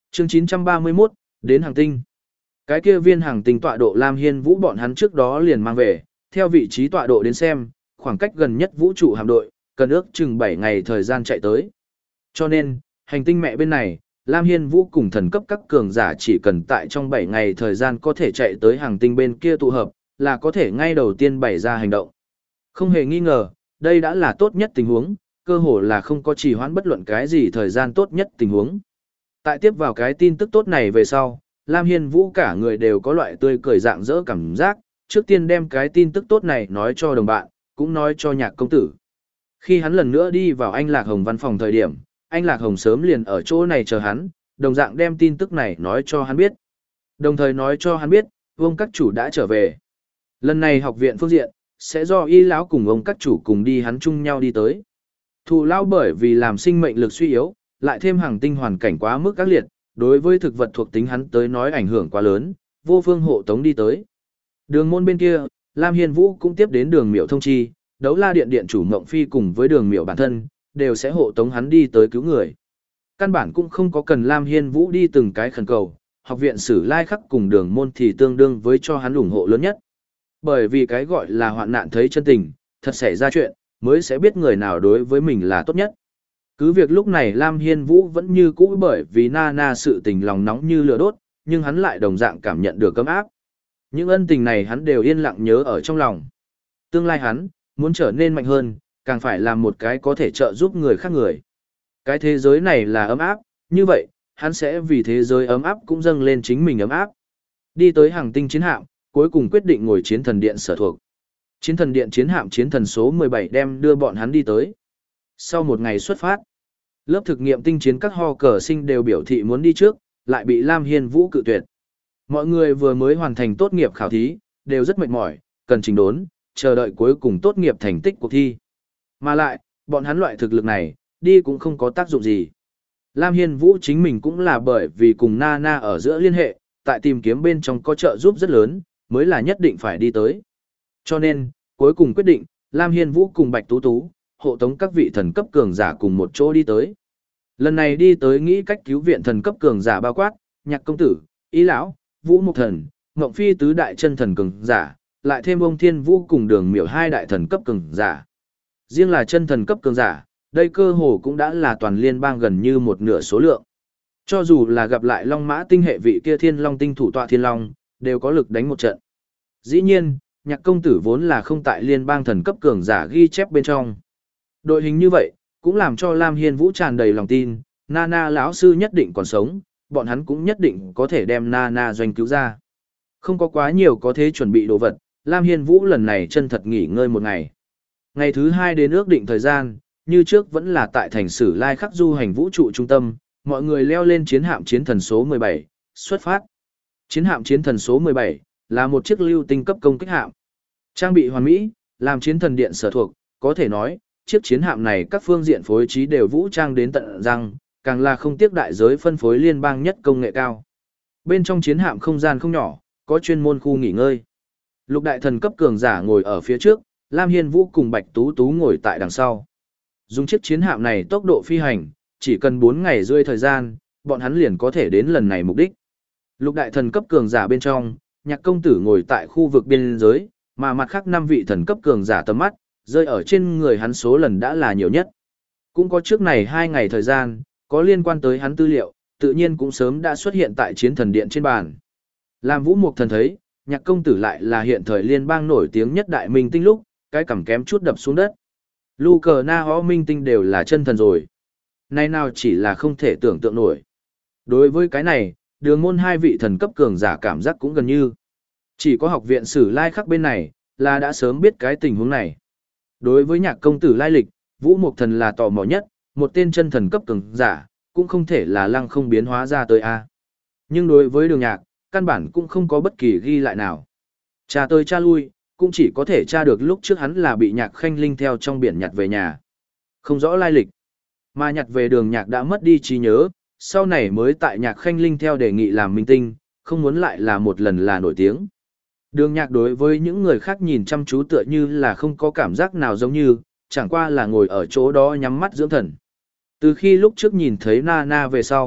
Chương 931, đến hàng tinh. Cái kia viên hàng tinh tọa độ Lam Hiên Vũ bọn hắn trước đó liền mang về, theo vị trí tọa độ đến xem, khoảng cách gần nhất vũ trụ hạm đội, cần ước chừng 7 ngày thời gian chạy tới. Cho nên, hành tinh mẹ bên này, Lam Hiên Vũ cùng thần cấp các cường giả chỉ cần tại trong 7 ngày thời gian có thể chạy tới hàng tinh bên kia tụ hợp, là có thể ngay đầu tiên bày ra hành động. Không hề nghi ngờ, đây đã là tốt nhất tình huống, cơ hồ là không có trì hoãn bất luận cái gì thời gian tốt nhất tình huống. Tại tiếp vào cái tin tức tốt này về sau, Lam Hiên Vũ cả người đều có loại tươi cười rạng rỡ cảm giác, trước tiên đem cái tin tức tốt này nói cho đồng bạn, cũng nói cho Nhạc công tử. Khi hắn lần nữa đi vào anh Lạc Hồng văn phòng thời điểm, anh Lạc Hồng sớm liền ở chỗ này chờ hắn, đồng dạng đem tin tức này nói cho hắn biết. Đồng thời nói cho hắn biết, ông các chủ đã trở về. Lần này học viện phương diện, sẽ do y lão cùng ông các chủ cùng đi hắn chung nhau đi tới. Thù lao bởi vì làm sinh mệnh lực suy yếu, lại thêm hàng tinh hoàn cảnh quá mức ác liệt, đối với thực vật thuộc tính hắn tới nói ảnh hưởng quá lớn, vô phương hộ tống đi tới. Đường môn bên kia, Lam Hiên Vũ cũng tiếp đến đường miểu thông chi, Đấu La Điện Điện chủ Mộng Phi cùng với đường miểu bản thân, đều sẽ hộ tống hắn đi tới cứu người. Căn bản cũng không có cần Lam Hiên Vũ đi từng cái khẩn cầu, học viện Sử Lai Khắc cùng đường môn thì tương đương với cho hắn ủng hộ lớn nhất. Bởi vì cái gọi là hoạn nạn thấy chân tình, thật xảy ra chuyện, mới sẽ biết người nào đối với mình là tốt nhất. Cứ việc lúc này Lam Hiên Vũ vẫn như cũ bởi vì Nana sự tình lòng nóng như lửa đốt, nhưng hắn lại đồng dạng cảm nhận được ấm áp. Những ân tình này hắn đều yên lặng nhớ ở trong lòng. Tương lai hắn, muốn trở nên mạnh hơn, càng phải làm một cái có thể trợ giúp người khác người. Cái thế giới này là ấm áp, như vậy, hắn sẽ vì thế giới ấm áp cũng dâng lên chính mình ấm áp. Đi tới hàng tinh chiến hạm, cuối cùng quyết định ngồi chiến thần điện sở thuộc. Chiến thần điện chiến hạm chiến thần số 17 đem đưa bọn hắn đi tới. Sau một ngày xuất phát, lớp thực nghiệm tinh chiến các ho cờ sinh đều biểu thị muốn đi trước, lại bị Lam Hiên Vũ cự tuyệt. Mọi người vừa mới hoàn thành tốt nghiệp khảo thí, đều rất mệt mỏi, cần chỉnh đốn, chờ đợi cuối cùng tốt nghiệp thành tích cuộc thi. Mà lại, bọn hắn loại thực lực này, đi cũng không có tác dụng gì. Lam Hiên Vũ chính mình cũng là bởi vì cùng Nana ở giữa liên hệ, tại tìm kiếm bên trong có trợ giúp rất lớn, mới là nhất định phải đi tới. Cho nên, cuối cùng quyết định, Lam Hiên Vũ cùng Bạch Tú Tú, hộ tống các vị thần cấp cường giả cùng một chỗ đi tới. Lần này đi tới nghĩ cách cứu viện thần cấp cường giả bao quát, Nhạc công tử, Ý lão, Vũ Mục thần, Ngộng Phi tứ đại chân thần cường giả, lại thêm ông Thiên Vũ cùng Đường Miểu hai đại thần cấp cường giả. Riêng là chân thần cấp cường giả, đây cơ hồ cũng đã là toàn liên bang gần như một nửa số lượng. Cho dù là gặp lại Long Mã tinh hệ vị kia Thiên Long tinh thủ tọa Thiên Long, đều có lực đánh một trận. Dĩ nhiên, Nhạc công tử vốn là không tại liên bang thần cấp cường giả ghi chép bên trong. Đội hình như vậy, cũng làm cho Lam Hiên Vũ tràn đầy lòng tin, Nana lão sư nhất định còn sống, bọn hắn cũng nhất định có thể đem Nana doanh cứu ra. Không có quá nhiều có thể chuẩn bị đồ vật, Lam Hiên Vũ lần này chân thật nghỉ ngơi một ngày. Ngày thứ 2 đến ước định thời gian, như trước vẫn là tại thành Sử Lai Khắc du hành vũ trụ trung tâm, mọi người leo lên chiến hạm chiến thần số 17, xuất phát. Chiến hạm chiến thần số 17 là một chiếc lưu tinh cấp công kích hạm. Trang bị hoàn mỹ, làm chiến thần điện sở thuộc, có thể nói, chiếc chiến hạm này các phương diện phối trí đều vũ trang đến tận răng, càng là không tiếc đại giới phân phối liên bang nhất công nghệ cao. Bên trong chiến hạm không gian không nhỏ, có chuyên môn khu nghỉ ngơi. Lục đại thần cấp cường giả ngồi ở phía trước, Lam Hiên Vũ cùng Bạch Tú Tú ngồi tại đằng sau. Dùng chiếc chiến hạm này tốc độ phi hành, chỉ cần 4 ngày rưỡi thời gian, bọn hắn liền có thể đến lần này mục đích. Lục đại thần cấp cường giả bên trong, Nhạc công tử ngồi tại khu vực biên giới, mà mặt khác 5 vị thần cấp cường giả tầm mắt, rơi ở trên người hắn số lần đã là nhiều nhất. Cũng có trước này 2 ngày thời gian, có liên quan tới hắn tư liệu, tự nhiên cũng sớm đã xuất hiện tại chiến thần điện trên bàn. Làm Vũ Mục thần thấy, Nhạc công tử lại là hiện thời liên bang nổi tiếng nhất đại minh tinh lúc, cái cằm kém chút đập xuống đất. Lu cờ na ho minh tinh đều là chân thần rồi. Nay nào chỉ là không thể tưởng tượng nổi. Đối với cái này, đường môn 2 vị thần cấp cường giả cảm giác cũng gần như. Chỉ có học viện Sử Lai Khắc bên này, là đã sớm biết cái tình huống này. Đối với Nhạc công tử lai lịch, Vũ Mục thần là tò mò nhất, một tên chân thần cấp cường giả, cũng không thể là lăng không biến hóa ra tới A. Nhưng đối với đường Nhạc, căn bản cũng không có bất kỳ ghi lại nào. Cha tới cha lui, cũng chỉ có thể tra được lúc trước hắn là bị Nhạc Khanh Linh theo trong biển nhặt về nhà. Không rõ lai lịch. Mà nhặt về đường Nhạc đã mất đi trí nhớ, sau này mới tại Nhạc Khanh Linh theo đề nghị làm minh tinh, không muốn lại là một lần là nổi tiếng. Đường Nhạc đối với những người khác nhìn chăm chú tựa như là không có cảm giác nào giống như, chẳng qua là ngồi ở chỗ đó nhắm mắt dưỡng thần. Từ khi lúc trước nhìn thấy Nana về sau,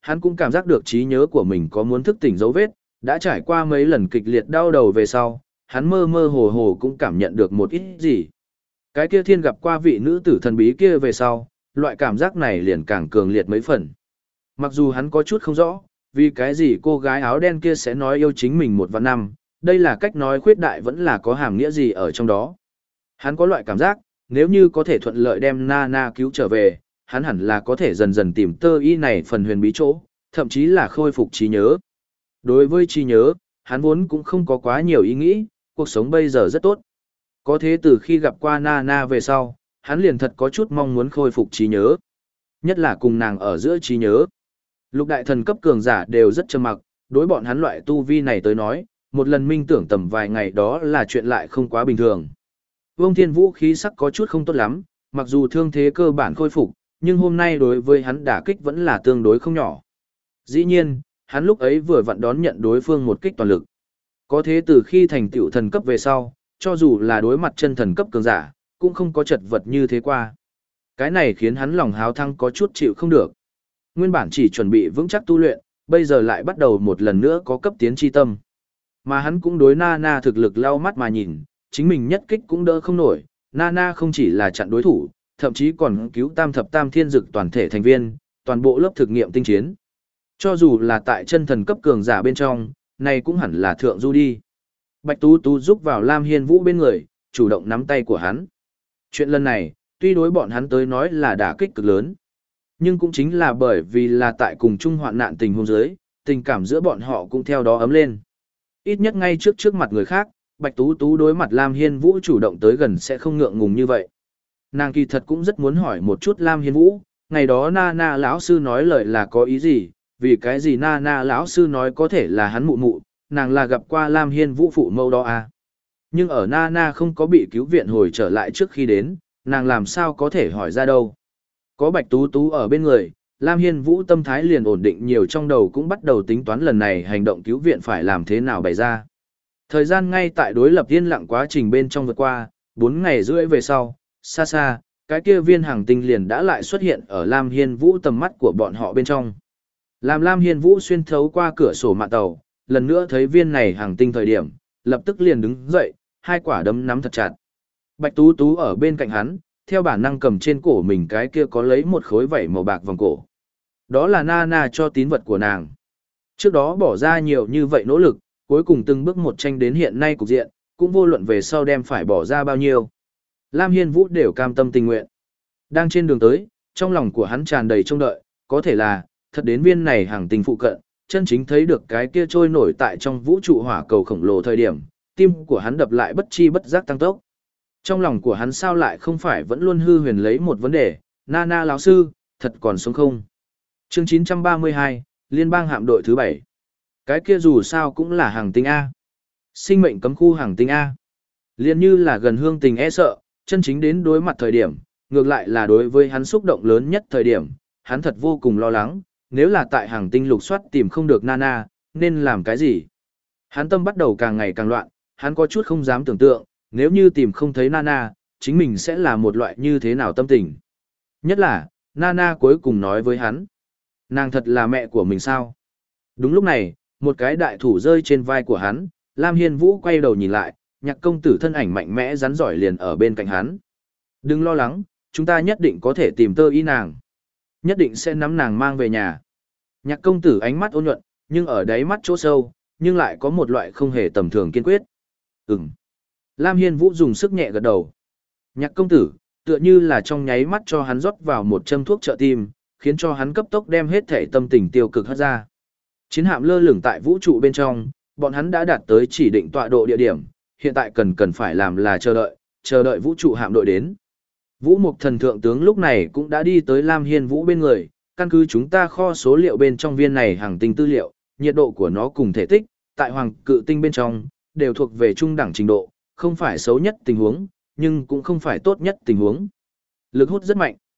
Hắn cũng cảm giác được trí nhớ của mình có muốn thức tỉnh dấu vết, đã trải qua mấy lần kịch liệt đau đầu về sau, hắn mơ mơ hồ hồ cũng cảm nhận được một ít gì. Cái kia thiên gặp qua vị nữ tử thần bí kia về sau, loại cảm giác này liền càng cường liệt mấy phần. Mặc dù hắn có chút không rõ, vì cái gì cô gái áo đen kia sẽ nói yêu chính mình 1 và 5, đây là cách nói khuyết đại vẫn là có hàm nghĩa gì ở trong đó. Hắn có loại cảm giác, nếu như có thể thuận lợi đem Nana cứu trở về, hắn hẳn là có thể dần dần tìm tơ y này phần huyền bí chỗ, thậm chí là khôi phục trí nhớ. Đối với trí nhớ, hắn vốn cũng không có quá nhiều ý nghĩ, cuộc sống bây giờ rất tốt. Có thế từ khi gặp qua Nana về sau, hắn liền thật có chút mong muốn khôi phục trí nhớ. Nhất là cùng nàng ở giữa trí nhớ. Lục đại thần cấp cường giả đều rất trầm mặc, đối bọn hắn loại tu vi này tới nói, một lần minh tưởng tầm vài ngày đó là chuyện lại không quá bình thường. Vương Thiên Vũ khí sắc có chút không tốt lắm, mặc dù thương thế cơ bản khôi phục, nhưng hôm nay đối với hắn đả kích vẫn là tương đối không nhỏ. Dĩ nhiên, hắn lúc ấy vừa vặn đón nhận đối phương một kích toàn lực. Có thế từ khi thành tựu thần cấp về sau, cho dù là đối mặt chân thần cấp cường giả, cũng không có chật vật như thế qua. Cái này khiến hắn lòng háo thăng có chút chịu không được. Nguyên bản chỉ chuẩn bị vững chắc tu luyện, bây giờ lại bắt đầu một lần nữa có cấp tiến chi tâm. Mà hắn cũng đối Nana thực lực lau mắt mà nhìn, chính mình nhất kích cũng đỡ không nổi, Nana không chỉ là chặn đối thủ, thậm chí còn cứu tam thập tam thiên dực toàn thể thành viên, toàn bộ lớp thực nghiệm tinh chiến. Cho dù là tại chân thần cấp cường giả bên trong, này cũng hẳn là thượng du đi. Bạch Tú Tú giúp vào Lam Hiên Vũ bên người, chủ động nắm tay của hắn. Chuyện lần này, tuy đối bọn hắn tới nói là đả kích cực lớn, nhưng cũng chính là bởi vì là tại cùng chung hoạn nạn tình huống dưới, tình cảm giữa bọn họ cũng theo đó ấm lên. Ít nhất ngay trước mặt người khác, Bạch Tú Tú đối mặt Lam Hiên Vũ chủ động tới gần sẽ không ngượng ngùng như vậy. Nàng kỳ thật cũng rất muốn hỏi một chút Lam Hiên Vũ, ngày đó Nana lão sư nói lời là có ý gì, vì cái gì Nana lão sư nói có thể là hắn mụ mụ, nàng là gặp qua Lam Hiên Vũ phụ mẫu đó à. Nhưng ở Nana không có bị cứu viện hồi trở lại trước khi đến, nàng làm sao có thể hỏi ra đâu. Có Bạch Tú Tú ở bên người, Lam Hiên Vũ tâm thái liền ổn định nhiều, trong đầu cũng bắt đầu tính toán lần này hành động cứu viện phải làm thế nào bày ra. Thời gian ngay tại đối lập yên lặng quá trình bên trong vượt qua, 4 ngày rưỡi về sau, xa xa, cái kia viên hàng tinh liền đã lại xuất hiện ở Lam Hiên Vũ tầm mắt của bọn họ bên trong. Làm Lam Hiên Vũ xuyên thấu qua cửa sổ mạn tàu, lần nữa thấy viên này hàng tinh thời điểm, lập tức liền đứng dậy, hai quả đấm nắm thật chặt. Bạch Tú Tú ở bên cạnh hắn, theo bản năng cầm trên cổ mình cái kia có lấy một khối vảy màu bạc vòng cổ. Đó là Nana cho tín vật của nàng. Trước đó bỏ ra nhiều như vậy nỗ lực, cuối cùng từng bước một tranh đến hiện nay cục diện, cũng vô luận về sau đem phải bỏ ra bao nhiêu. Lam Hiên Vũ đều cam tâm tình nguyện. Đang trên đường tới, trong lòng của hắn tràn đầy trông đợi, có thể là, thật đến viên này hàng tinh phụ cận, chân chính thấy được cái kia trôi nổi tại trong vũ trụ hỏa cầu khổng lồ thời điểm, tim của hắn đập lại bất chi bất giác tăng tốc. Trong lòng của hắn sao lại không phải vẫn luôn hư huyền lấy một vấn đề, Nana lão sư, thật còn sống không? Chương 932, Liên bang hạm đội thứ 7. Cái kia dù sao cũng là hàng tinh A. Sinh mệnh cấm khu hàng tinh A. Liên như là gần hương tình e sợ, chân chính đến đối mặt thời điểm, ngược lại là đối với hắn xúc động lớn nhất thời điểm, hắn thật vô cùng lo lắng, nếu là tại hàng tinh lục soát tìm không được Nana, nên làm cái gì? Hắn tâm bắt đầu càng ngày càng loạn, hắn có chút không dám tưởng tượng, nếu như tìm không thấy Nana, chính mình sẽ là một loại như thế nào tâm tình. Nhất là, Nana cuối cùng nói với hắn, nàng thật là mẹ của mình sao? Đúng lúc này, một cái đại thủ rơi trên vai của hắn, Lam Hiên Vũ quay đầu nhìn lại, Nhạc công tử thân ảnh mạnh mẽ rắn giỏi liền ở bên cạnh hắn. Đừng lo lắng, chúng ta nhất định có thể tìm tơ y nàng. Nhất định sẽ nắm nàng mang về nhà. Nhạc công tử ánh mắt ôn nhuận, nhưng ở đáy mắt chỗ sâu, nhưng lại có một loại không hề tầm thường kiên quyết. Ừm. Lam Hiên Vũ dùng sức nhẹ gật đầu. Nhạc công tử, tựa như là trong nháy mắt cho hắn rót vào một châm thuốc trợ tim, khiến cho hắn cấp tốc đem hết thể tâm tình tiêu cực hất ra. Chiến hạm lơ lửng tại vũ trụ bên trong, bọn hắn đã đạt tới chỉ định tọa độ địa điểm, hiện tại cần phải làm là chờ đợi vũ trụ hạm đội đến. Vũ Mục Thần thượng tướng lúc này cũng đã đi tới Lam Hiên Vũ bên người, căn cứ chúng ta kho số liệu bên trong viên này hàng tinh tư liệu, nhiệt độ của nó cùng thể tích, tại Hoàng Cự Tinh bên trong, đều thuộc về trung đẳng trình độ, không phải xấu nhất tình huống, nhưng cũng không phải tốt nhất tình huống. Lực hút rất mạnh.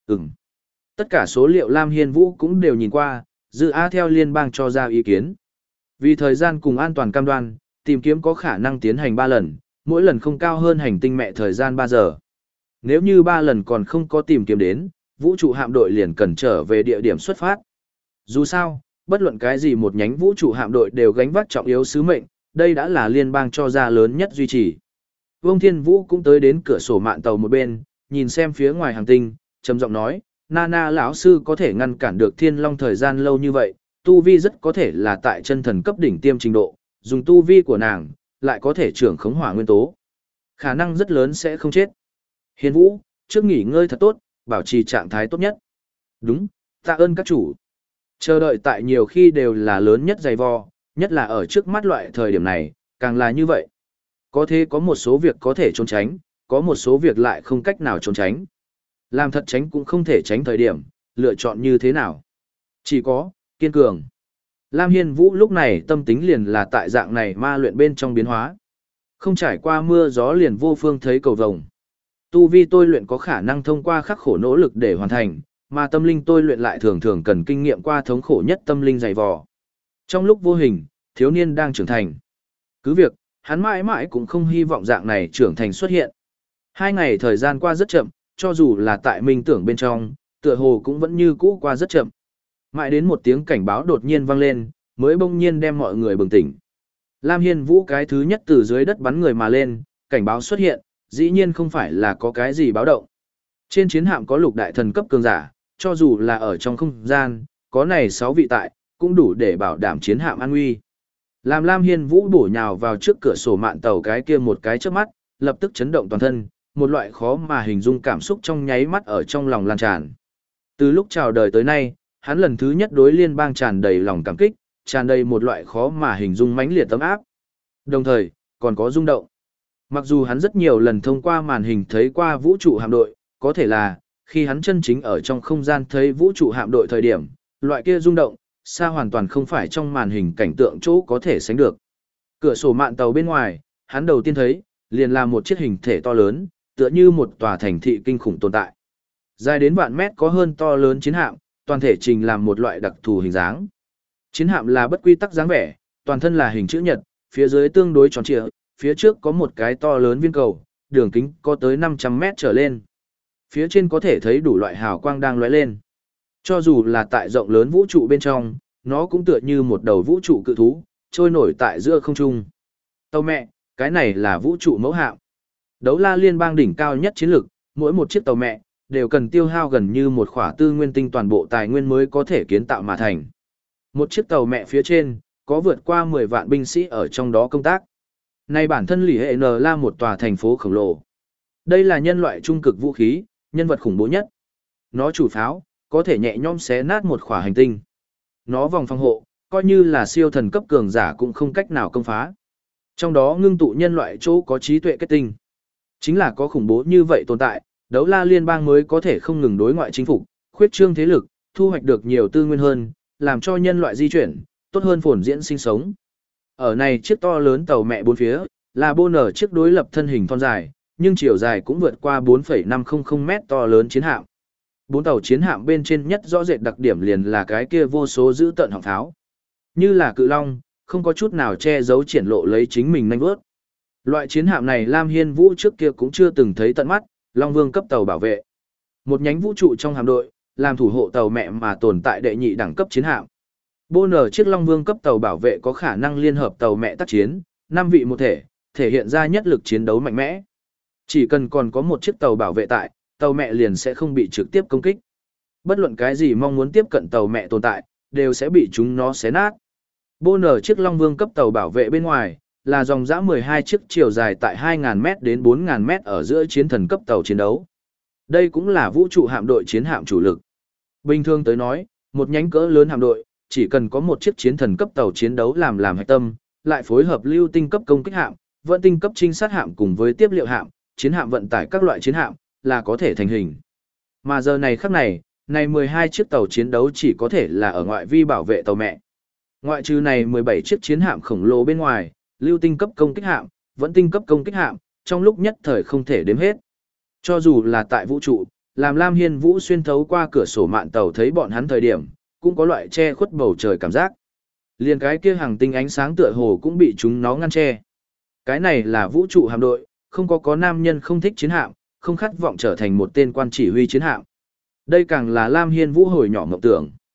Tất cả số liệu Lam Hiên Vũ cũng đều nhìn qua, dự á theo liên bang cho ra ý kiến. Vì thời gian cùng an toàn cam đoan, tìm kiếm có khả năng tiến hành 3 lần, mỗi lần không cao hơn hành tinh mẹ thời gian 3 giờ. Nếu như 3 lần còn không có tìm kiếm đến, vũ trụ hạm đội liền cần trở về địa điểm xuất phát. Dù sao, bất luận cái gì một nhánh vũ trụ hạm đội đều gánh vác trọng yếu sứ mệnh, đây đã là liên bang cho ra lớn nhất duy trì. Vương Thiên Vũ cũng tới đến cửa sổ mạn tàu một bên, nhìn xem phía ngoài hành tinh, trầm giọng nói, Nana lão sư có thể ngăn cản được Thiên Long thời gian lâu như vậy, tu vi rất có thể là tại chân thần cấp đỉnh tiêm trình độ, dùng tu vi của nàng, lại có thể trưởng khống hỏa nguyên tố. Khả năng rất lớn sẽ không chết. Hiền Vũ, trước nghỉ ngơi thật tốt, bảo trì trạng thái tốt nhất. Đúng, tạ ơn các chủ. Chờ đợi tại nhiều khi đều là lớn nhất dày vò, nhất là ở trước mắt loại thời điểm này, càng là như vậy. Có thế có một số việc có thể trốn tránh, có một số việc lại không cách nào trốn tránh. Làm thật tránh cũng không thể tránh thời điểm, lựa chọn như thế nào. Chỉ có, kiên cường. Lam Hiên Vũ lúc này tâm tính liền là tại dạng này ma luyện bên trong biến hóa. Không trải qua mưa gió liền vô phương thấy cầu vồng. Tu vi tôi luyện có khả năng thông qua khắc khổ nỗ lực để hoàn thành, mà tâm linh tôi luyện lại thường thường cần kinh nghiệm qua thống khổ nhất tâm linh dày vò. Trong lúc vô hình, thiếu niên đang trưởng thành. Cứ việc, hắn mãi mãi cũng không hy vọng dạng này trưởng thành xuất hiện. 2 ngày thời gian qua rất chậm, cho dù là tại minh tưởng bên trong, tựa hồ cũng vẫn như cũ qua rất chậm. Mãi đến một tiếng cảnh báo đột nhiên vang lên, mới bỗng nhiên đem mọi người bừng tỉnh. Lam Hiên Vũ cái thứ nhất từ dưới đất bắn người mà lên, cảnh báo xuất hiện, dĩ nhiên không phải là có cái gì báo động. Trên chiến hạm có lục đại thần cấp cường giả, cho dù là ở trong không gian, có này 6 vị tại, cũng đủ để bảo đảm chiến hạm an nguy. Làm Lam Hiên Vũ bổ nhào vào trước cửa sổ mạn tàu cái kia một cái chớp mắt, lập tức chấn động toàn thân, một loại khó mà hình dung cảm xúc trong nháy mắt ở trong lòng lan tràn. Từ lúc chào đời tới nay, hắn lần thứ nhất đối liên bang tràn đầy lòng cảm kích, tràn đầy một loại khó mà hình dung mãnh liệt tấm áp. Đồng thời, còn có rung động. Mặc dù hắn rất nhiều lần thông qua màn hình thấy qua vũ trụ hạm đội, có thể là, khi hắn chân chính ở trong không gian thấy vũ trụ hạm đội thời điểm, loại kia rung động, xa hoàn toàn không phải trong màn hình cảnh tượng chỗ có thể sánh được. Cửa sổ mạn tàu bên ngoài, hắn đầu tiên thấy, liền là một chiếc hình thể to lớn, tựa như một tòa thành thị kinh khủng tồn tại. Dài đến vạn mét có hơn to lớn chiến hạm, toàn thể trình làm một loại đặc thù hình dáng. Chiến hạm là bất quy tắc dáng vẻ, toàn thân là hình chữ nhật, phía dưới tương đối tròn trịa, phía trước có một cái to lớn viên cầu, đường kính có tới 500 mét trở lên. Phía trên có thể thấy đủ loại hào quang đang lóe lên. Cho dù là tại rộng lớn vũ trụ bên trong, nó cũng tựa như một đầu vũ trụ cự thú, trôi nổi tại giữa không trung. Tàu mẹ, cái này là vũ trụ mẫu hạm. Đấu la liên bang đỉnh cao nhất chiến lực, mỗi một chiếc tàu mẹ đều cần tiêu hao gần như một khỏa tư nguyên tinh toàn bộ tài nguyên mới có thể kiến tạo mà thành. Một chiếc tàu mẹ phía trên, có vượt qua 10 vạn binh sĩ ở trong đó công tác. Này bản thân lì hệ N là một tòa thành phố khổng lồ. Đây là nhân loại trung cực vũ khí, nhân vật khủng bố nhất. Nó chủ pháo, có thể nhẹ nhõm xé nát một khỏa hành tinh. Nó vòng phòng hộ, coi như là siêu thần cấp cường giả cũng không cách nào công phá. Trong đó ngưng tụ nhân loại chỗ có trí tuệ kết tinh. Chính là có khủng bố như vậy tồn tại, đấu la liên bang mới có thể không ngừng đối ngoại chính phục, khuyết trương thế lực, thu hoạch được nhiều tư nguyên hơn, làm cho nhân loại di chuyển, tốt hơn phồn diễn sinh sống. Ở này chiếc to lớn tàu mẹ bốn phía, là bô nở chiếc đối lập thân hình thon dài, nhưng chiều dài cũng vượt qua 4,500 mét to lớn chiến hạm. 4 tàu chiến hạm bên trên nhất rõ rệt đặc điểm liền là cái kia vô số giữ tận họng pháo. Như là cự long, không có chút nào che giấu triển lộ lấy chính mình nhanh vớt. Loại chiến hạm này Lam Hiên Vũ trước kia cũng chưa từng thấy tận mắt, Long Vương cấp tàu bảo vệ. Một nhánh vũ trụ trong hạm đội, làm thủ hộ tàu mẹ mà tồn tại đệ nhị đẳng cấp chiến hạm. Bô nở chiếc Long Vương cấp tàu bảo vệ có khả năng liên hợp tàu mẹ tác chiến, 5 vị một thể, thể hiện ra nhất lực chiến đấu mạnh mẽ. Chỉ cần còn có một chiếc tàu bảo vệ tại, tàu mẹ liền sẽ không bị trực tiếp công kích. Bất luận cái gì mong muốn tiếp cận tàu mẹ tồn tại, đều sẽ bị chúng nó xé nát. Bô nở chiếc Long Vương cấp tàu bảo vệ bên ngoài, là dòng dã 12 chiếc chiều dài tại 2.000m đến 4.000m ở giữa chiến thần cấp tàu chiến đấu. Đây cũng là vũ trụ hạm đội chiến hạm chủ lực. Bình thường tới nói, một nhánh cỡ lớn hạm đội, chỉ cần có một chiếc chiến thần cấp tàu chiến đấu làm hạch tâm, lại phối hợp lưu tinh cấp công kích hạm, vận tinh cấp trinh sát hạm cùng với tiếp liệu hạm, chiến hạm vận tải các loại chiến hạm, là có thể thành hình. Mà giờ này khắc này, này 12 chiếc tàu chiến đấu chỉ có thể là ở ngoại vi bảo vệ tàu mẹ. Ngoại trừ này 17 chiếc chiến hạm khổng lồ bên ngoài, lưu tinh cấp công kích hạm, vẫn tinh cấp công kích hạm, trong lúc nhất thời không thể đếm hết. Cho dù là tại vũ trụ, làm Lam Hiên Vũ xuyên thấu qua cửa sổ mạn tàu thấy bọn hắn thời điểm, cũng có loại che khuất bầu trời cảm giác. Liền cái kia hàng tinh ánh sáng tựa hồ cũng bị chúng nó ngăn che. Cái này là vũ trụ hạm đội, không có nam nhân không thích chiến hạm, không khát vọng trở thành một tên quan chỉ huy chiến hạm. Đây càng là Lam Hiên Vũ hồi nhỏ mộng tưởng.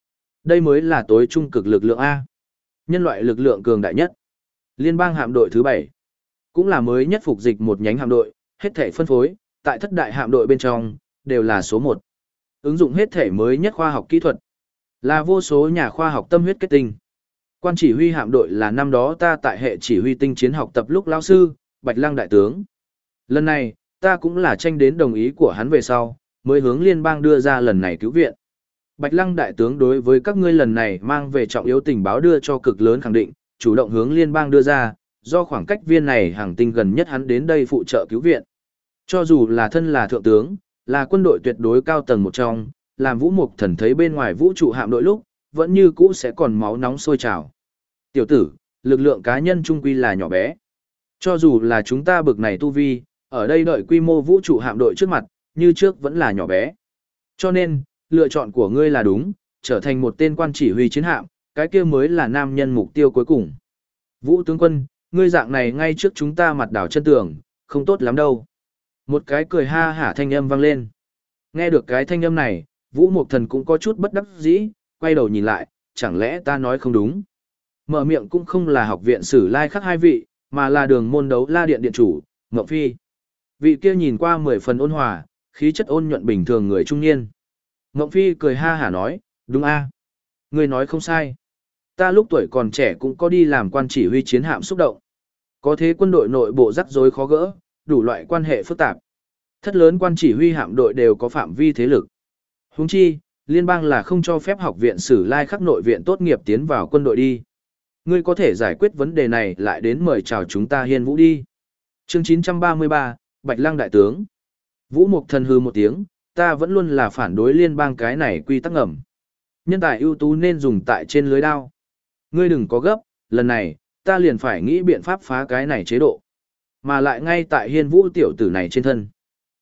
Đây mới là tối trung cực lực lượng A. Nhân loại lực lượng cường đại nhất. Liên bang hạm đội thứ 7. Cũng là mới nhất phục dịch một nhánh hạm đội, hết thể phân phối, tại thất đại hạm đội bên trong, đều là số 1. Ứng dụng hết thể mới nhất khoa học kỹ thuật. Là vô số nhà khoa học tâm huyết kết tinh. Quan chỉ huy hạm đội là năm đó ta tại hệ chỉ huy tinh chiến học tập lúc lão sư, Bạch Lăng đại tướng. Lần này, ta cũng là tranh đến đồng ý của hắn về sau, mới hướng liên bang đưa ra lần này cứu viện. Bạch Lăng đại tướng đối với các ngươi lần này mang về trọng yếu tình báo đưa cho cực lớn khẳng định, chủ động hướng liên bang đưa ra, do khoảng cách viên này hàng tinh gần nhất hắn đến đây phụ trợ cứu viện. Cho dù là thân là thượng tướng, là quân đội tuyệt đối cao tầng một trong, làm Vũ Mục Thần thấy bên ngoài vũ trụ hạm đội lúc, vẫn như cũ sẽ còn máu nóng sôi trào. Tiểu tử, lực lượng cá nhân trung quy là nhỏ bé. Cho dù là chúng ta bực này tu vi, ở đây đợi quy mô vũ trụ hạm đội trước mặt, như trước vẫn là nhỏ bé. Cho nên, lựa chọn của ngươi là đúng, trở thành một tên quan chỉ huy chiến hạm, cái kia mới là nam nhân mục tiêu cuối cùng. Vũ tướng quân, ngươi dạng này ngay trước chúng ta mặt đảo chân tường, không tốt lắm đâu. Một cái cười ha hả thanh âm vang lên. Nghe được cái thanh âm này, Vũ Mục Thần cũng có chút bất đắc dĩ, quay đầu nhìn lại, chẳng lẽ ta nói không đúng. Mở miệng cũng không là học viện Sử Lai Khắc hai vị, mà là đường môn đấu la điện điện chủ, Ngộng Phi. Vị kia nhìn qua 10 phần ôn hòa, khí chất ôn nhuận bình thường người trung niên. Ngộng Phi cười ha hả nói, đúng a, ngươi nói không sai. Ta lúc tuổi còn trẻ cũng có đi làm quan chỉ huy chiến hạm xúc động. Có thế quân đội nội bộ rắc rối khó gỡ, đủ loại quan hệ phức tạp. Thất lớn quan chỉ huy hạm đội đều có phạm vi thế lực. Huống chi, liên bang là không cho phép học viện Sử Lai Khắc nội viện tốt nghiệp tiến vào quân đội đi. Ngươi có thể giải quyết vấn đề này lại đến mời chào chúng ta hiên vũ đi. Chương 933, Bạch Lăng đại tướng. Vũ Mục Thần hừ một tiếng, ta vẫn luôn là phản đối liên bang cái này quy tắc ngầm. Nhân tài ưu tú nên dùng tại trên lưới đao. Ngươi đừng có gấp, lần này, ta liền phải nghĩ biện pháp phá cái này chế độ. Mà lại ngay tại hiên vũ tiểu tử này trên thân.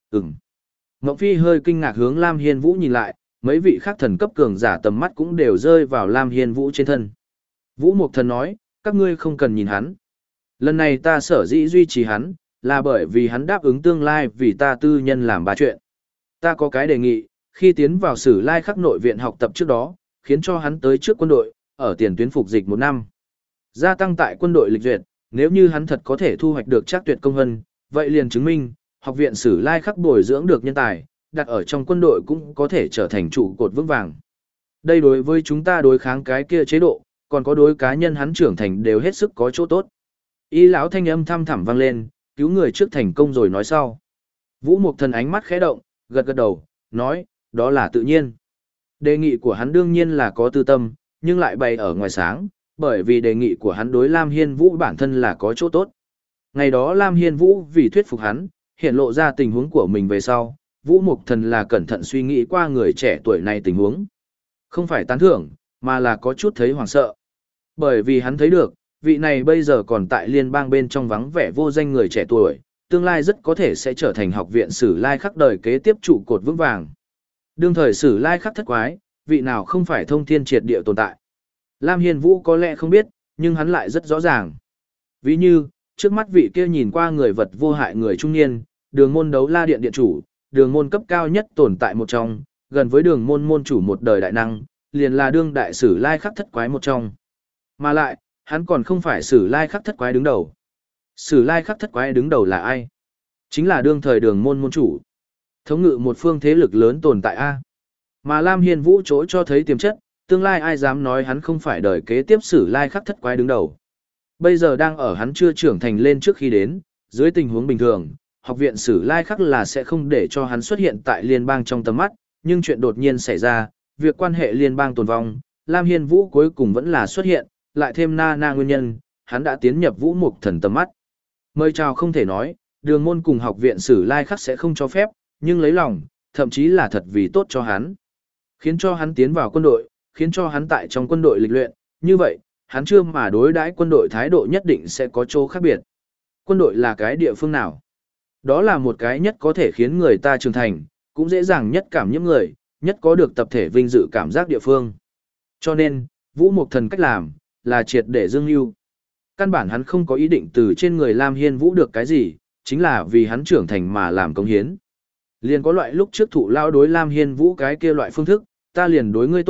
Ngộng Phi hơi kinh ngạc hướng Lam Hiên Vũ nhìn lại, mấy vị khác thần cấp cường giả tầm mắt cũng đều rơi vào Lam Hiên Vũ trên thân. Vũ Mục Thần nói, các ngươi không cần nhìn hắn. Lần này ta sở dĩ duy trì hắn, là bởi vì hắn đáp ứng tương lai vì ta tư nhân làm ba chuyện. Ta có cái đề nghị, khi tiến vào Sử Lai Khắc nội viện học tập trước đó, khiến cho hắn tới trước quân đội, ở tiền tuyến phục dịch 1 năm. Gia tăng tại quân đội lịch duyệt, nếu như hắn thật có thể thu hoạch được trắc tuyệt công hân, vậy liền chứng minh, học viện Sử Lai Khắc bồi dưỡng được nhân tài, đặt ở trong quân đội cũng có thể trở thành trụ cột vững vàng. Đây đối với chúng ta đối kháng cái kia chế độ, còn có đối cá nhân hắn trưởng thành đều hết sức có chỗ tốt. Y lão thanh âm thăm thẳm vang lên, cứu người trước thành công rồi nói sau. Vũ Mục Thần ánh mắt khẽ động, gật gật đầu, nói, đó là tự nhiên. Đề nghị của hắn đương nhiên là có tư tâm, nhưng lại bày ở ngoài sáng, bởi vì đề nghị của hắn đối Lam Hiên Vũ bản thân là có chỗ tốt. Ngày đó Lam Hiên Vũ vì thuyết phục hắn, hiện lộ ra tình huống của mình về sau, Vũ Mục Thần là cẩn thận suy nghĩ qua người trẻ tuổi này tình huống. Không phải tán thưởng, mà là có chút thấy hoảng sợ. Bởi vì hắn thấy được, vị này bây giờ còn tại liên bang bên trong vắng vẻ vô danh người trẻ tuổi, tương lai rất có thể sẽ trở thành học viện Sử Lai Khắc đời kế tiếp trụ cột vững vàng. Đương thời Sử Lai Khắc thất quái, vị nào không phải thông thiên triệt địa tồn tại. Lam Hiên Vũ có lẽ không biết, nhưng hắn lại rất rõ ràng. Ví như, trước mắt vị kia nhìn qua người vật vô hại người trung niên, đường môn đấu la điện điện chủ, đường môn cấp cao nhất tồn tại một trong, gần với đường môn môn chủ một đời đại năng, liền là đương đại Sử Lai Khắc thất quái một trong. Mà lại, hắn còn không phải Sử Lai Khắc thất quái đứng đầu. Sử Lai Khắc thất quái đứng đầu là ai? Chính là đương thời đường môn môn chủ. Thống ngự một phương thế lực lớn tồn tại A. Mà Lam Hiên Vũ chỗ cho thấy tiềm chất, tương lai ai dám nói hắn không phải đời kế tiếp Sử Lai Khắc thất quái đứng đầu. Bây giờ đang ở hắn chưa trưởng thành lên trước khi đến, dưới tình huống bình thường, học viện Sử Lai Khắc là sẽ không để cho hắn xuất hiện tại liên bang trong tầm mắt, nhưng chuyện đột nhiên xảy ra, việc quan hệ liên bang tồn vong, Lam Hiên Vũ cuối cùng vẫn là xuất hiện, lại thêm na nguyên nhân, hắn đã tiến nhập Vũ Mục Thần tầm mắt. Mời chào không thể nói, đường môn cùng học viện Sử Lai Khắc sẽ không cho phép, nhưng lấy lòng, thậm chí là thật vì tốt cho hắn. Khiến cho hắn tiến vào quân đội, khiến cho hắn tại trong quân đội lịch luyện, như vậy, hắn chưa mà đối đãi quân đội thái độ nhất định sẽ có chỗ khác biệt. Quân đội là cái địa phương nào? Đó là một cái nhất có thể khiến người ta trưởng thành, cũng dễ dàng nhất cảm nhiễm người, nhất có được tập thể vinh dự cảm giác địa phương. Cho nên, Vũ Mục Thần cách làm, là triệt để dương lưu. Căn bản hắn không có ý định từ trên người Lam Hiên Vũ được cái gì, chính là vì hắn trưởng thành mà làm công hiến. Liền có loại lúc trước thụ lao đối Lam Hiên Vũ cái kia loại phương thức, ta liền đối ngươi tốt,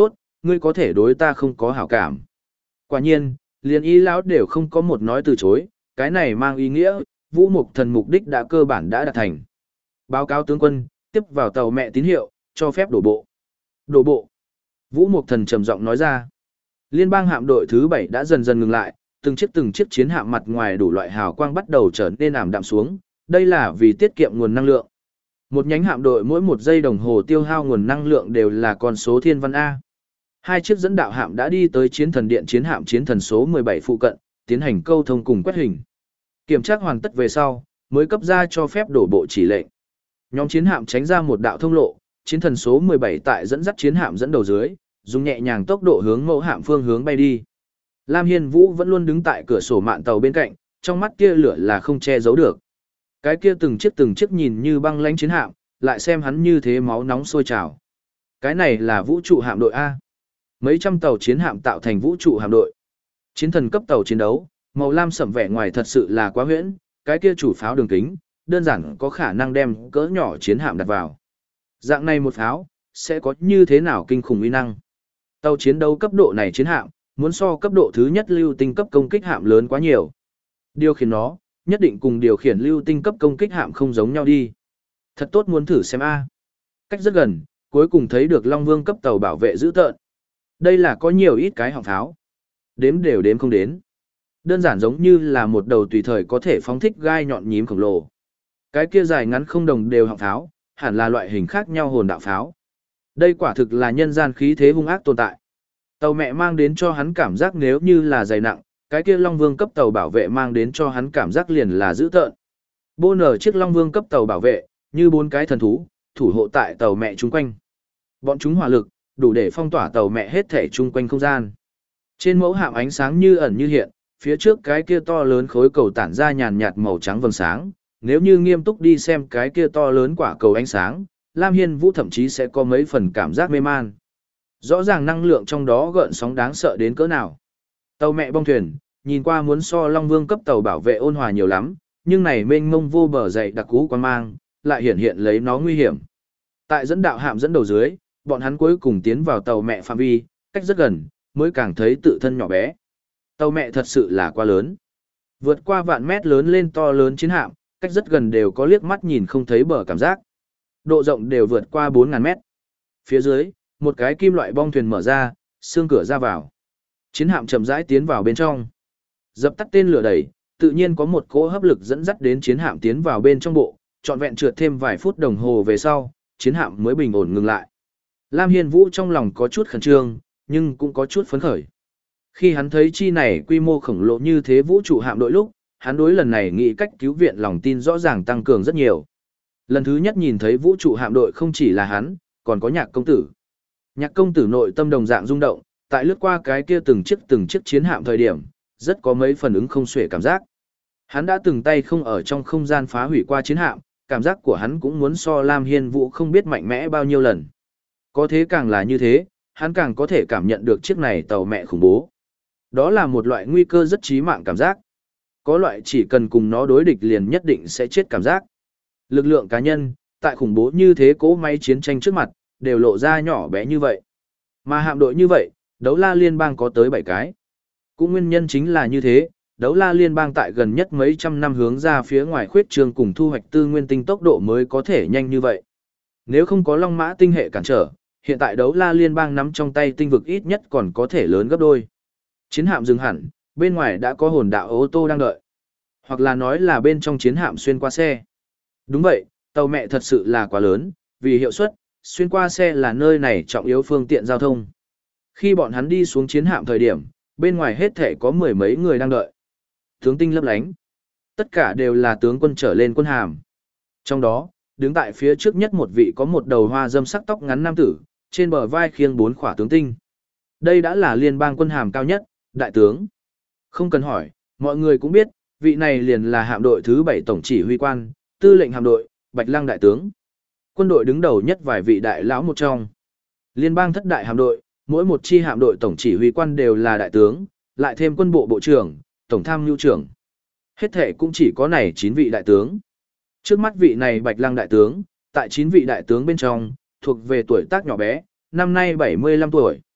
ngươi có thể đối ta không có hảo cảm. Quả nhiên, liền y lão đều không có một nói từ chối, cái này mang ý nghĩa, Vũ Mục Thần mục đích đã cơ bản đã đạt thành. Báo cáo tướng quân, tiếp vào tàu mẹ tín hiệu, cho phép đổ bộ. Đổ bộ. Vũ Mục Thần trầm giọng nói ra. Liên bang hạm đội thứ 7 đã dần dần ngừng lại, từng chiếc chiến hạm mặt ngoài đủ loại hào quang bắt đầu trở nên ảm đạm xuống, đây là vì tiết kiệm nguồn năng lượng. Một nhánh hạm đội mỗi 1 giây đồng hồ tiêu hao nguồn năng lượng đều là con số thiên văn A. Hai chiếc dẫn đạo hạm đã đi tới chiến thần điện chiến hạm chiến thần số 17 phụ cận, tiến hành câu thông cùng quét hình. Kiểm tra hoàn tất về sau, mới cấp ra cho phép đổ bộ chỉ lệnh. Nhóm chiến hạm tránh ra một đạo thông lộ, chiến thần số 17 tại dẫn dắt chiến hạm dẫn đầu dưới, dùng nhẹ nhàng tốc độ hướng mẫu hạm phương hướng bay đi. Lam Hiên Vũ vẫn luôn đứng tại cửa sổ mạn tàu bên cạnh, trong mắt kia lửa là không che giấu được. Cái kia từng chiếc nhìn như băng lãnh chiến hạm, lại xem hắn như thế máu nóng sôi trào. Cái này là vũ trụ hạm đội A. Mấy trăm tàu chiến hạm tạo thành vũ trụ hạm đội. Chiến thần cấp tàu chiến đấu, màu lam sẫm vẻ ngoài thật sự là quá huyễn, cái kia chủ pháo đường kính, đơn giản có khả năng đem cỡ nhỏ chiến hạm đặt vào. Dạng này một pháo, sẽ có như thế nào kinh khủng uy năng. Tàu chiến đấu cấp độ này chiến hạm, muốn so cấp độ thứ nhất lưu tinh cấp công kích hạm lớn quá nhiều. Điều khiển nó, nhất định cùng điều khiển lưu tinh cấp công kích hạm không giống nhau đi. Thật tốt muốn thử xem A. Cách rất gần, cuối cùng thấy được Long Vương cấp tàu bảo vệ giữ tợn. Đây là có nhiều ít cái họng pháo. Đếm đều đếm không đến. Đơn giản giống như là một đầu tùy thời có thể phóng thích gai nhọn nhím khổng lồ. Cái kia dài ngắn không đồng đều họng pháo, hẳn là loại hình khác nhau hồn đạo pháo. Đây quả thực là nhân gian khí thế hung ác tồn tại. Tàu mẹ mang đến cho hắn cảm giác nếu như là dày nặng, cái kia Long Vương cấp tàu bảo vệ mang đến cho hắn cảm giác liền là dữ tợn. Bô nở chiếc Long Vương cấp tàu bảo vệ, như 4 cái thần thú, thủ hộ tại tàu mẹ chung quanh. Bọn chúng hỏa lực, đủ để phong tỏa tàu mẹ hết thể chung quanh không gian. Trên mẫu hạm ánh sáng như ẩn như hiện, phía trước cái kia to lớn khối cầu tản ra nhàn nhạt màu trắng vầng sáng, nếu như nghiêm túc đi xem cái kia to lớn quả cầu ánh sáng, Lam Hiên Vũ thậm chí sẽ có mấy phần cảm giác mê man. Rõ ràng năng lượng trong đó gợn sóng đáng sợ đến cỡ nào. Tàu mẹ bong thuyền, nhìn qua muốn so Long Vương cấp tàu bảo vệ ôn hòa nhiều lắm, nhưng này mênh mông vô bờ dày đặc cú quan mang, lại hiển hiện lấy nó nguy hiểm. Tại dẫn đạo hạm dẫn đầu dưới, bọn hắn cuối cùng tiến vào tàu mẹ phạm vi, cách rất gần, mới càng thấy tự thân nhỏ bé. Tàu mẹ thật sự là quá lớn. Vượt qua vạn mét lớn lên to lớn chiến hạm, cách rất gần đều có liếc mắt nhìn không thấy bờ cảm giác. Độ rộng đều vượt qua 4.000 mét. Phía dưới, một cái kim loại bong thuyền mở ra, xương cửa ra vào. Chiến hạm chậm rãi tiến vào bên trong. Dập tắt tên lửa đẩy, tự nhiên có một cỗ hấp lực dẫn dắt đến chiến hạm tiến vào bên trong bộ, trọn vẹn trượt thêm vài phút đồng hồ về sau, chiến hạm mới bình ổn ngừng lại. Lam Hiên Vũ trong lòng có chút khẩn trương, nhưng cũng có chút phấn khởi. Khi hắn thấy chi này quy mô khổng lồ như thế vũ trụ hạm đội lúc, hắn đối lần này nghĩ cách cứu viện lòng tin rõ ràng tăng cường rất nhiều. Lần thứ nhất nhìn thấy vũ trụ hạm đội không chỉ là hắn, còn có Nhạc công tử. Nhạc công tử nội tâm đồng dạng rung động, tại lướt qua cái kia từng chiếc chiến hạm thời điểm, rất có mấy phần ứng không xuể cảm giác. Hắn đã từng tay không ở trong không gian phá hủy qua chiến hạm, cảm giác của hắn cũng muốn so Lam Hiên Vũ không biết mạnh mẽ bao nhiêu lần. Có thế càng là như thế, hắn càng có thể cảm nhận được chiếc này tàu mẹ khủng bố. Đó là một loại nguy cơ rất chí mạng cảm giác. Có loại chỉ cần cùng nó đối địch liền nhất định sẽ chết cảm giác. Lực lượng cá nhân, tại khủng bố như thế cỗ máy chiến tranh trước mặt, đều lộ ra nhỏ bé như vậy. Mà hạm đội như vậy, đấu la liên bang có tới 7 cái. Cũng nguyên nhân chính là như thế, đấu la liên bang tại gần nhất mấy trăm năm hướng ra phía ngoài khuyết trương cùng thu hoạch tư nguyên tinh tốc độ mới có thể nhanh như vậy. Nếu không có Long Mã tinh hệ cản trở, hiện tại đấu la liên bang nắm trong tay tinh vực ít nhất còn có thể lớn gấp đôi. Chiến hạm dừng hẳn, bên ngoài đã có hồn đạo ô tô đang đợi. Hoặc là nói là bên trong chiến hạm xuyên qua xe. Đúng vậy, tàu mẹ thật sự là quá lớn, vì hiệu suất, xuyên qua xe là nơi này trọng yếu phương tiện giao thông. Khi bọn hắn đi xuống chiến hạm thời điểm, bên ngoài hết thể có 10 mấy người đang đợi. Tướng tinh lấp lánh. Tất cả đều là tướng quân trở lên quân hàm. Trong đó, đứng tại phía trước nhất một vị có một đầu hoa dâm sắc tóc ngắn nam tử, trên bờ vai khiêng 4 khỏa tướng tinh. Đây đã là liên bang quân hàm cao nhất, đại tướng. Không cần hỏi, mọi người cũng biết, vị này liền là hạm đội thứ 7 tổng chỉ huy quan, tư lệnh hạm đội, Bạch Lăng đại tướng. Quân đội đứng đầu nhất vài vị đại lão một trong. Liên bang thất đại hạm đội, mỗi một chi hạm đội tổng chỉ huy quan đều là đại tướng, lại thêm quân bộ bộ trưởng, tổng tham mưu trưởng. Hết thể cũng chỉ có này 9 vị đại tướng. Trước mắt vị này Bạch Lăng đại tướng, tại 9 vị đại tướng bên trong, thuộc về tuổi tác nhỏ bé, năm nay 75 tuổi.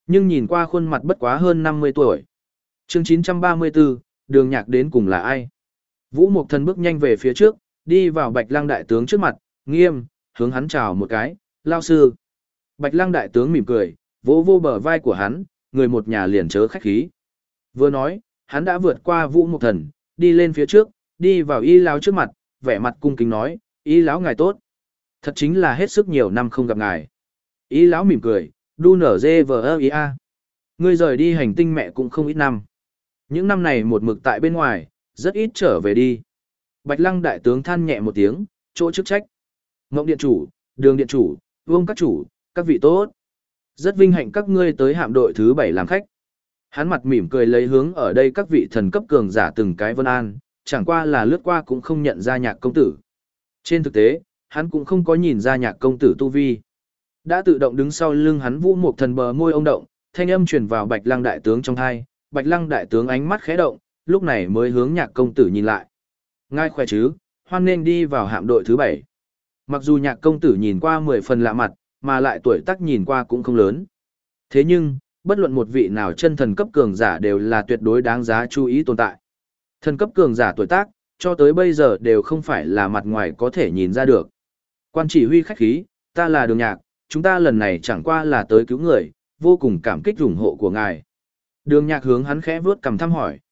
nhưng nhìn qua khuôn mặt bất quá hơn 50 tuổi. Chương 934, Đường Nhạc đến cùng là ai? Vũ Mộc Thần bước nhanh về phía trước, đi vào Bạch Lăng đại tướng trước mặt, nghiêm, hướng hắn chào một cái, lao sư. Bạch Lăng đại tướng mỉm cười, vỗ vô bờ vai của hắn, người một nhà liền chớ khách khí. Vừa nói, hắn đã vượt qua Vũ Mộc Thần, đi lên phía trước, đi vào Y lão trước mặt, vẻ mặt cung kính nói, Y lão ngài tốt. Thật chính là hết sức nhiều năm không gặp ngài. Y lão mỉm cười, đu nở dê vờ ia. Ngươi rời đi hành tinh mẹ cũng không ít năm. Những năm này một mực tại bên ngoài, rất ít trở về đi. Bạch Lăng đại tướng than nhẹ một tiếng, chỗ chức trách. Ngộng điện chủ, Đường điện chủ, Vương các chủ, các vị tốt. Rất vinh hạnh các ngươi tới hạm đội thứ 7 làm khách. Hắn mặt mỉm cười lấy hướng ở đây các vị thần cấp cường giả từng cái vân an, chẳng qua là lướt qua cũng không nhận ra Nhạc công tử. Trên thực tế, hắn cũng không có nhìn ra Nhạc công tử tu vi. Đã tự động đứng sau lưng hắn Vũ Mộc Thần bờ môi ông động, thanh âm truyền vào Bạch Lăng đại tướng trong tai, Bạch Lăng đại tướng ánh mắt khẽ động, lúc này mới hướng Nhạc công tử nhìn lại. Ngài khỏe chứ, hoan nên đi vào hạm đội thứ 7. Mặc dù Nhạc công tử nhìn qua 10 phần lạ mặt, mà lại tuổi tác nhìn qua cũng không lớn. Thế nhưng, bất luận một vị nào chân thần cấp cường giả đều là tuyệt đối đáng giá chú ý tồn tại. Thần cấp cường giả tuổi tác, cho tới bây giờ đều không phải là mặt ngoài có thể nhìn ra được. Quan chỉ huy khách khí, ta là Đường Nhạc, chúng ta lần này chẳng qua là tới cứu người, vô cùng cảm kích ủng hộ của ngài. Đường Nhạc hướng hắn khẽ vuốt cằm thăm hỏi.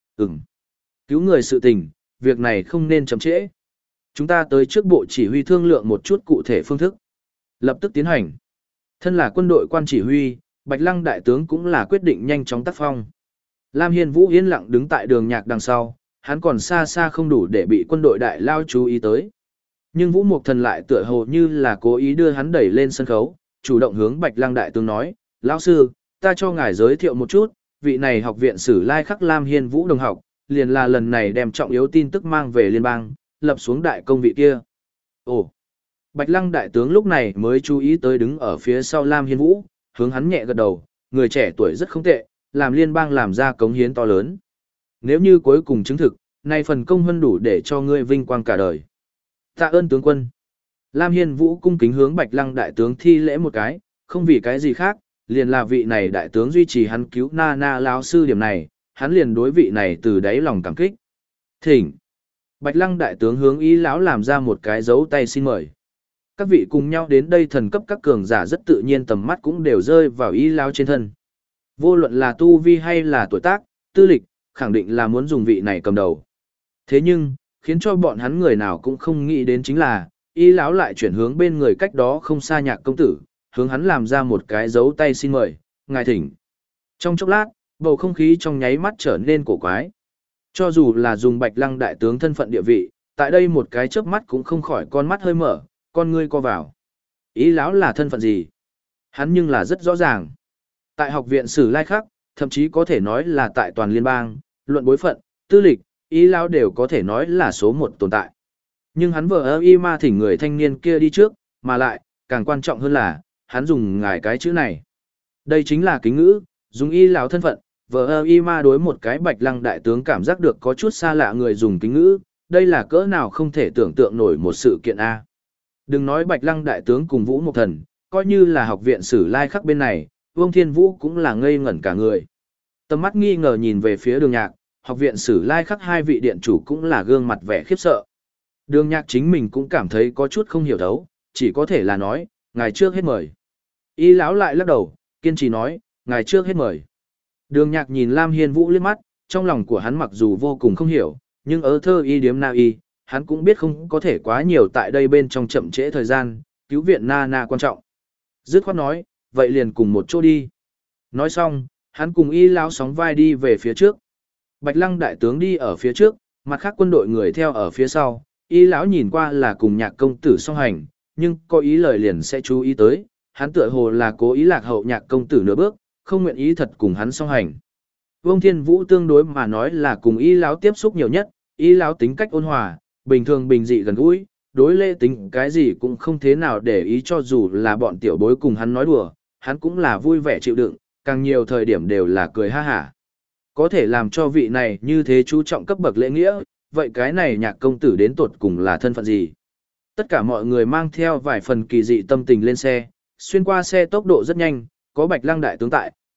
Cứu người sự tình, việc này không nên chậm trễ. Chúng ta tới trước bộ chỉ huy thương lượng một chút cụ thể phương thức. Lập tức tiến hành. Thân là quân đội quan chỉ huy, Bạch Lăng đại tướng cũng là quyết định nhanh chóng tác phong. Lam Hiên Vũ yên lặng đứng tại Đường Nhạc đằng sau, hắn còn xa xa không đủ để bị quân đội đại lao chú ý tới. Nhưng Vũ Mộc Thần lại tựa hồ như là cố ý đưa hắn đẩy lên sân khấu, chủ động hướng Bạch Lăng đại tướng nói, lão sư, ta cho ngài giới thiệu một chút, vị này học viện sử lai khắc Lam Hiên Vũ đồng học, liền là lần này đem trọng yếu tin tức mang về liên bang, lập xuống đại công vị kia. Ồ! Bạch Lăng đại tướng lúc này mới chú ý tới đứng ở phía sau Lam Hiên Vũ, hướng hắn nhẹ gật đầu, người trẻ tuổi rất không tệ, làm liên bang làm ra cống hiến to lớn. Nếu như cuối cùng chứng thực, nay phần công hơn đủ để cho ngươi vinh quang cả đời. Tạ ơn tướng quân. Lam Hiên Vũ cung kính hướng Bạch Lăng đại tướng thi lễ một cái, không vì cái gì khác, liền là vị này đại tướng duy trì hắn cứu Na lão sư điểm này, hắn liền đối vị này từ đáy lòng cảm kích. Thỉnh. Bạch Lăng đại tướng hướng Y lão làm ra một cái dấu tay xin mời. Các vị cùng nhau đến đây thần cấp các cường giả rất tự nhiên tầm mắt cũng đều rơi vào Y lão trên thân. Vô luận là tu vi hay là tuổi tác, tư lịch, khẳng định là muốn dùng vị này cầm đầu. Thế nhưng, khiến cho bọn hắn người nào cũng không nghĩ đến chính là, Y lão lại chuyển hướng bên người cách đó không xa Nhạc công tử, hướng hắn làm ra một cái dấu tay xin mời, ngài thỉnh. Trong chốc lát, bầu không khí trong nháy mắt trở nên cổ quái. Cho dù là dùng Bạch Lăng đại tướng thân phận địa vị, tại đây một cái chớp mắt cũng không khỏi con mắt hơi mở, con ngươi co vào. Y lão là thân phận gì? Hắn nhưng là rất rõ ràng. Tại học viện sử lai khắc, thậm chí có thể nói là tại toàn liên bang, luận bối phận, tư lịch, Y lão đều có thể nói là số 1 tồn tại. Nhưng hắn vờ y ma thỉnh người thanh niên kia đi trước, mà lại, càng quan trọng hơn là, hắn dùng ngài cái chữ này. Đây chính là kính ngữ, dùng Y lão thân phận, vờ y ma đối một cái Bạch Lăng đại tướng cảm giác được có chút xa lạ người dùng kính ngữ, đây là cỡ nào không thể tưởng tượng nổi một sự kiện A. Đừng nói Bạch Lăng đại tướng cùng Vũ Mộc Thần, coi như là học viện sử lai khắc bên này, Vương Thiên Vũ cũng là ngây ngẩn cả người. Tầm mắt nghi ngờ nhìn về phía Đường Nhạc, học viện sử lai khắc hai vị điện chủ cũng là gương mặt vẻ khiếp sợ. Đường Nhạc chính mình cũng cảm thấy có chút không hiểu thấu, chỉ có thể là nói, ngài trước hết mời. Y lão lại lắc đầu, kiên trì nói, ngài trước hết mời. Đường Nhạc nhìn Lam Hiên Vũ liếc mắt, trong lòng của hắn mặc dù vô cùng không hiểu, nhưng ở thơ y điếm na y, hắn cũng biết không có thể quá nhiều tại đây bên trong chậm trễ thời gian, cứu viện Na quan trọng. Dứt khoát nói, vậy liền cùng một chỗ đi. Nói xong, hắn cùng Y lão sóng vai đi về phía trước. Bạch Lăng đại tướng đi ở phía trước, mặt khác quân đội người theo ở phía sau, Y lão nhìn qua là cùng Nhạc công tử song hành, nhưng có ý lời liền sẽ chú ý tới, hắn tựa hồ là cố ý lạc hậu Nhạc công tử nửa bước, không nguyện ý thật cùng hắn song hành. Vương Thiên Vũ tương đối mà nói là cùng Y lão tiếp xúc nhiều nhất, Y lão tính cách ôn hòa, bình thường bình dị gần gũi, đối lễ tính cái gì cũng không thế nào để ý, cho dù là bọn tiểu bối cùng hắn nói đùa, hắn cũng là vui vẻ chịu đựng, càng nhiều thời điểm đều là cười ha hả. Có thể làm cho vị này như thế chú trọng cấp bậc lễ nghĩa, vậy cái này Nhạc công tử đến tột cùng là thân phận gì? Tất cả mọi người mang theo vài phần kỳ dị tâm tình lên xe, xuyên qua xe tốc độ rất nhanh, có Bạch Lăng đại tướng tại,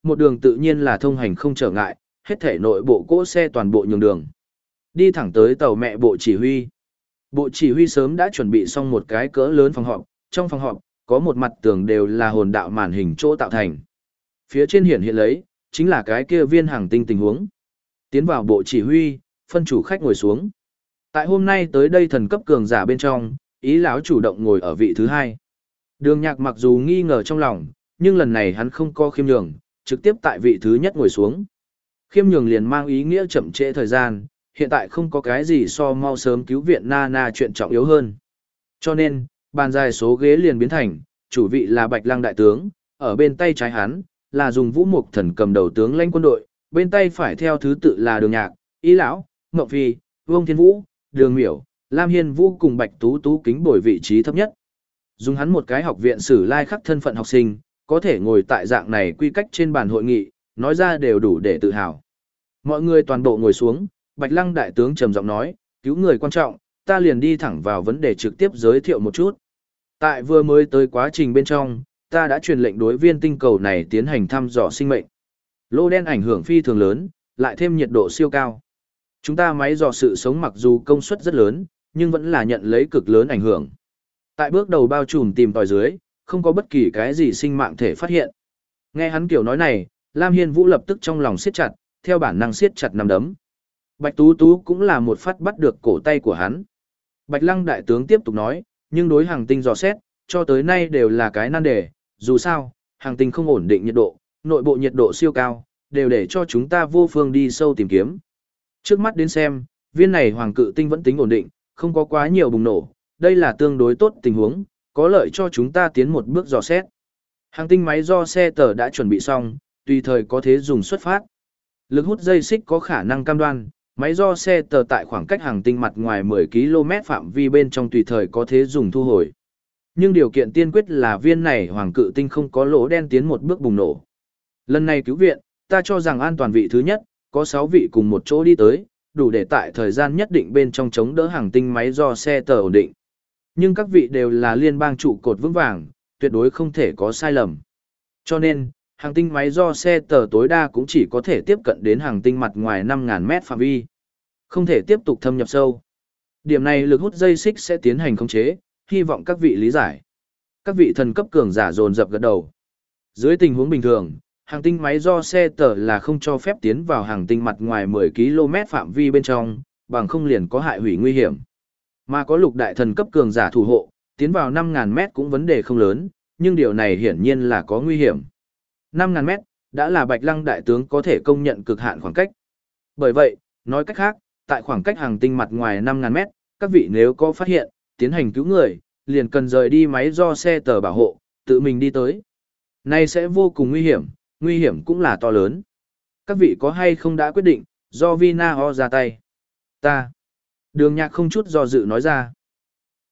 một đường tự nhiên là thông hành không trở ngại, hết thể nội bộ cỗ xe toàn bộ nhường đường. Đi thẳng tới tàu mẹ bộ chỉ huy. Bộ chỉ huy sớm đã chuẩn bị xong một cái cỡ lớn phòng họp, trong phòng họp, có một mặt tường đều là hồn đạo màn hình chỗ tạo thành. Phía trên hiện lấy, chính là cái kia viên hàng tinh tình huống. Tiến vào bộ chỉ huy, phân chủ khách ngồi xuống. Tại hôm nay tới đây thần cấp cường giả bên trong, Ý lão chủ động ngồi ở vị thứ hai. Đường Nhạc mặc dù nghi ngờ trong lòng, nhưng lần này hắn không có khiêm nhường, trực tiếp tại vị thứ nhất ngồi xuống. Khiêm nhường liền mang ý nghĩa chậm trễ thời gian, hiện tại không có cái gì so mau sớm cứu viện Nana chuyện trọng yếu hơn. Cho nên, bàn dài số ghế liền biến thành, chủ vị là Bạch Lăng đại tướng, ở bên tay trái hắn là dùng Vũ Mục Thần cầm đầu tướng lãnh quân đội, bên tay phải theo thứ tự là Đường Nhạc, Ý lão, Ngộng Phi, Vương Thiên Vũ, Đường Miểu, Lam Hiên Vũ cùng Bạch Tú Tú kính bồi vị trí thấp nhất. Dùng hắn một cái học viện sử lai khắc thân phận học sinh, có thể ngồi tại dạng này quy cách trên bàn hội nghị, nói ra đều đủ để tự hào. Mọi người toàn bộ ngồi xuống, Bạch Lăng đại tướng trầm giọng nói, cứu người quan trọng, ta liền đi thẳng vào vấn đề trực tiếp giới thiệu một chút. Tại vừa mới tới quá trình bên trong, ta đã truyền lệnh đối viên tinh cầu này tiến hành thăm dò sinh mệnh. Lô đen ảnh hưởng phi thường lớn, lại thêm nhiệt độ siêu cao. Chúng ta máy dò sự sống mặc dù công suất rất lớn, nhưng vẫn là nhận lấy cực lớn ảnh hưởng. Tại bước đầu bao trùm tìm tòi dưới, không có bất kỳ cái gì sinh mạng thể phát hiện. Nghe hắn kiểu nói này, Lam Hiên Vũ lập tức trong lòng siết chặt, theo bản năng siết chặt nắm đấm. Bạch Tú Tú cũng là một phát bắt được cổ tay của hắn. Bạch Lăng đại tướng tiếp tục nói, nhưng đối hàng tinh dò xét, cho tới nay đều là cái nan đề, dù sao, hàng tinh không ổn định nhiệt độ, nội bộ nhiệt độ siêu cao, đều để cho chúng ta vô phương đi sâu tìm kiếm. Trước mắt đến xem, viên này hoàng cự tinh vẫn tính ổn định, không có quá nhiều bùng nổ, đây là tương đối tốt tình huống, có lợi cho chúng ta tiến một bước dò xét. Hàng tinh máy do xe tờ đã chuẩn bị xong, tùy thời có thể dùng xuất phát. Lực hút dây xích có khả năng cam đoan, máy do xe tờ tại khoảng cách hàng tinh mặt ngoài 10 km phạm vi bên trong tùy thời có thể dùng thu hồi. Nhưng điều kiện tiên quyết là viên này hoàng cự tinh không có lỗ đen tiến một bước bùng nổ. Lần này cứu viện, ta cho rằng an toàn vị thứ nhất, có 6 vị cùng một chỗ đi tới, đủ để tại thời gian nhất định bên trong chống đỡ hàng tinh máy do xe tờ ổn định. Nhưng các vị đều là liên bang trụ cột vững vàng, tuyệt đối không thể có sai lầm. Cho nên, hàng tinh máy do xe tờ tối đa cũng chỉ có thể tiếp cận đến hàng tinh mặt ngoài 5.000 mét phạm vi. Không thể tiếp tục thâm nhập sâu. Điểm này lực hút dây xích sẽ tiến hành khống chế, hy vọng các vị lý giải. Các vị thần cấp cường giả dồn dập gật đầu. Dưới tình huống bình thường, hàng tinh máy do xe tờ là không cho phép tiến vào hàng tinh mặt ngoài 10 km phạm vi bên trong, bằng không liền có hại hủy nguy hiểm. Mà có lục đại thần cấp cường giả thủ hộ, tiến vào 5.000 mét cũng vấn đề không lớn, nhưng điều này hiển nhiên là có nguy hiểm. 5.000 mét, đã là Bạch Lăng đại tướng có thể công nhận cực hạn khoảng cách. Bởi vậy, nói cách khác, tại khoảng cách hàng tinh mặt ngoài 5.000 mét, các vị nếu có phát hiện, tiến hành cứu người, liền cần rời đi máy do xe tờ bảo hộ, tự mình đi tới. Này sẽ vô cùng nguy hiểm cũng là to lớn. Các vị có hay không đã quyết định, do Vina Ho ra tay? Ta. Đường Nhạc không chút do dự nói ra.